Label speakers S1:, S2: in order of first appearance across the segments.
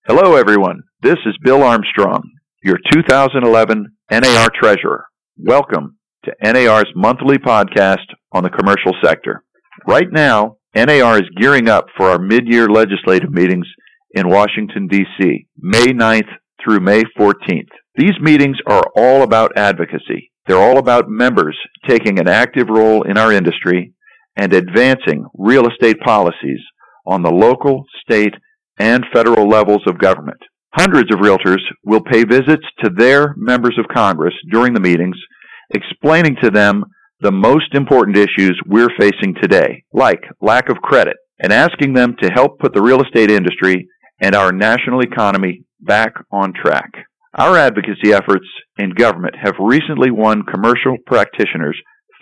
S1: Hello, everyone. This is Bill Armstrong, your 2011 NAR Treasurer. Welcome to NAR's monthly podcast on the commercial sector. Right now, NAR is gearing up for our mid-year legislative meetings in Washington, D.C., May 9th through May 14th. These meetings are all about advocacy. They're all about members taking an active role in our industry and advancing real estate policies on the local, state, and federal levels of government. Hundreds of realtors will pay visits to their members of Congress during the meetings, explaining to them the most important issues we're facing today, like lack of credit, and asking them to help put the real estate industry and our national economy back on track. Our advocacy efforts in government have recently won commercial practitioners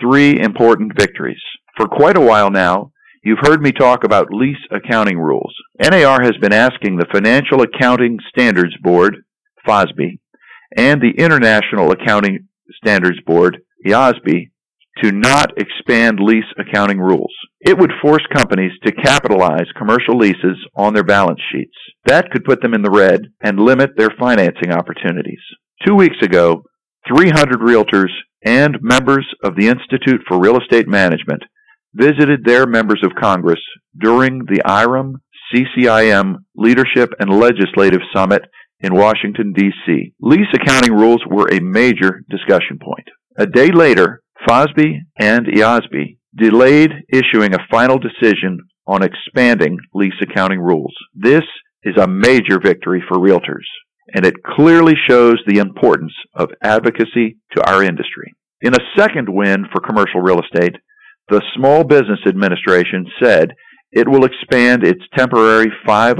S1: 3 important victories. For quite a while now, you've heard me talk about lease accounting rules. NAR has been asking the Financial Accounting Standards Board, FOSB, and the International Accounting Standards Board, IASB, to not expand lease accounting rules. It would force companies to capitalize commercial leases on their balance sheets. That could put them in the red and limit their financing opportunities. 2 weeks ago, 300 realtors and members of the Institute for Real Estate Management visited their members of Congress during the IREM-CCIM Leadership and Legislative Summit in Washington, D.C. Lease accounting rules were a major discussion point. A day later, FOSB and IASB delayed issuing a final decision on expanding lease accounting rules. This is a major victory for realtors, and it clearly shows the importance of advocacy to our industry. In a second win for commercial real estate, the Small Business Administration said it will expand its temporary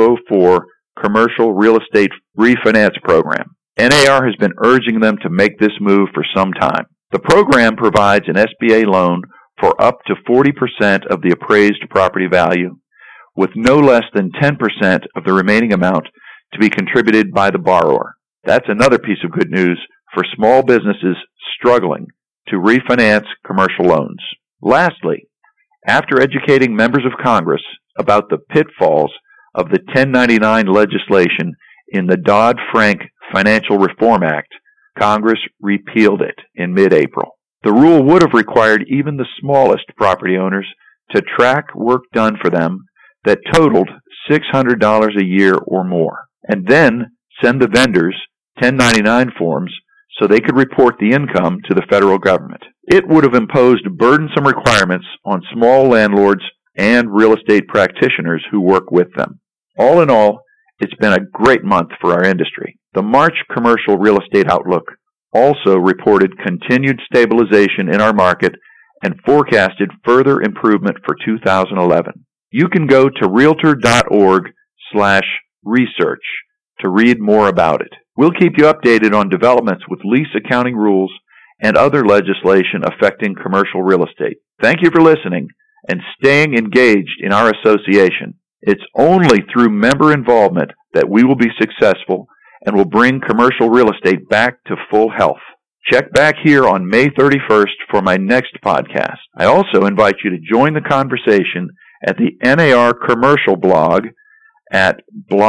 S1: 504 commercial real estate refinance program. NAR has been urging them to make this move for some time. The program provides an SBA loan for up to 40% of the appraised property value, with no less than 10% of the remaining amount to be contributed by the borrower. That's another piece of good news for small businesses struggling to refinance commercial loans. Lastly, after educating members of Congress about the pitfalls of the 1099 legislation in the Dodd-Frank Financial Reform Act, Congress repealed it in mid-April. The rule would have required even the smallest property owners to track work done for them that totaled $600 a year or more, and then send the vendors 1099 forms so they could report the income to the federal government. It would have imposed burdensome requirements on small landlords and real estate practitioners who work with them. All in all, it's been a great month for our industry. The March Commercial Real Estate Outlook also reported continued stabilization in our market and forecasted further improvement for 2011. You can go to realtor.org/research to read more about it. We'll keep you updated on developments with lease accounting rules and other legislation affecting commercial real estate. Thank you for listening and staying engaged in our association. It's only through member involvement that we will be successful and will bring commercial real estate back to full health. Check back here on May 31st for my next podcast. I also invite you to join the conversation at the NAR Commercial blog at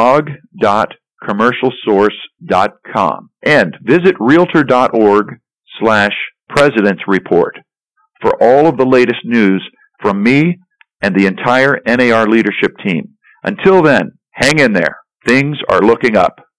S1: blog.commercialsource.com and visit realtor.org/President's Report for all of the latest news from me and the entire NAR leadership team. Until then, hang in there. Things are looking up.